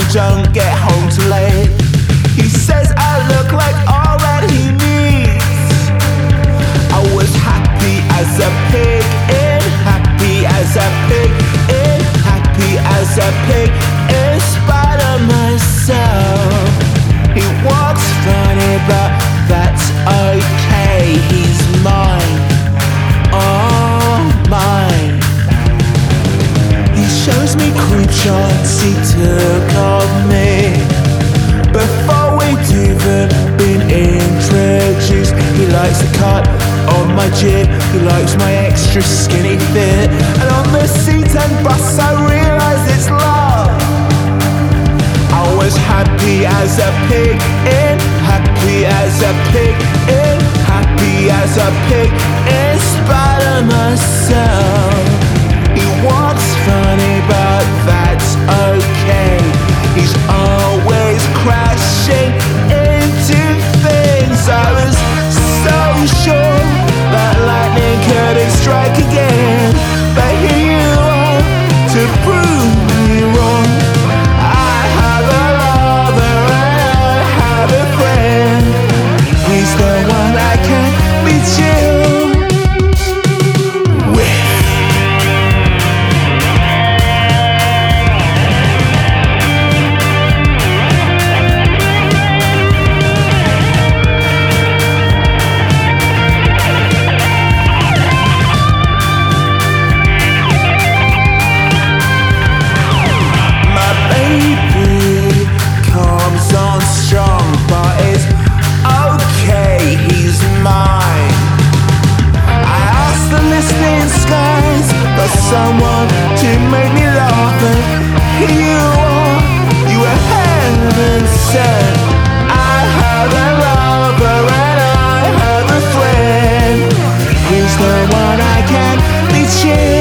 don't get home too late. He says I look like all that he needs. I was happy as a pig in, happy as a pig in, happy as a pig in spite of myself. He walks funny but that's okay. He's mine, all mine. He shows me creep shots he took of me before we'd even been introduced. He likes the cut on my jib, he likes my extra skinny fit, and on the C10 bus I realise it's love. I was happy as a pig in, happy as a pig in, happy as a pig in spite of myself. He walks funny but that's okay. He's always crashing into things. I was so sure that lightning couldn't strike again, but here you are to prove me wrong. I have a lover and I have a friend. He's the one I can be chill with. Someone to make me laugh, and here you are, you were heaven sent. I have a lover and I have a friend. He's the one I can be cheering.